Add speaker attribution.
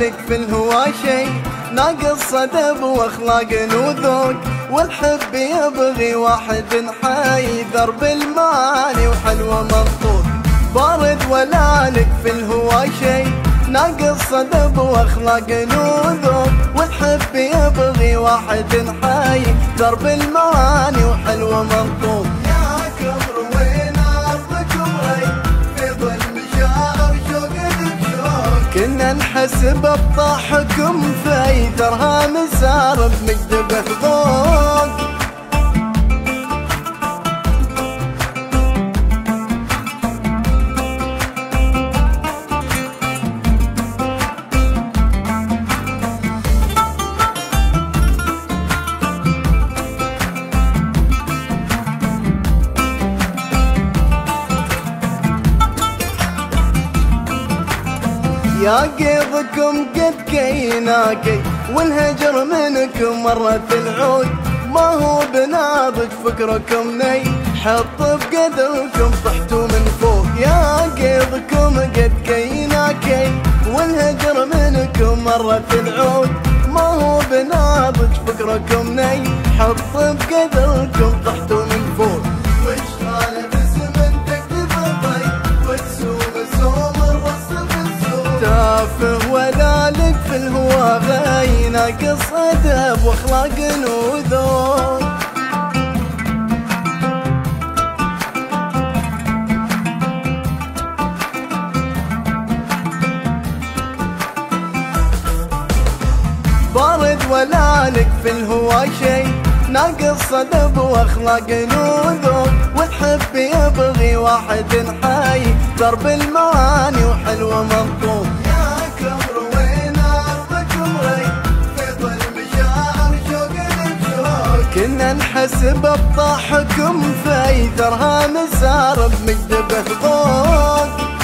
Speaker 1: لك في الهوى شي ناقص صدب واخلاق وذوق، والحب يبغي واحد حي درب المعاني وحلوة منطوق. بارد ولا لك في الهوى شي ناقص صدب واخلاق وذوق، والحب يبغي واحد حي درب المعاني وحلوة منطوق. كنا نحسب بطاحكم في درها مسار بمجدبة ذوق. يا قيضكم قد كيناكي والهجر منكم مرت العود، ما هو بناضج فكركم ني حط بقدركم طحتوا من فوق. يا قيضكم قد كيناكي والهجر منكم مرت العود، ما هو بناضج فكركم ني حط بقدركم طحتوا من فوق. تافه ولا لك في الهوى غاي ناقص أدب واخلاق وذوق. بارد ولا لك في الهوى شي ناقص أدب واخلاق وذوق، والحب يبغي واحد حي درب المعاني وحلوة منطوق. كنا نحسب بطاحكم في درها مسار بمجدبة ذوق.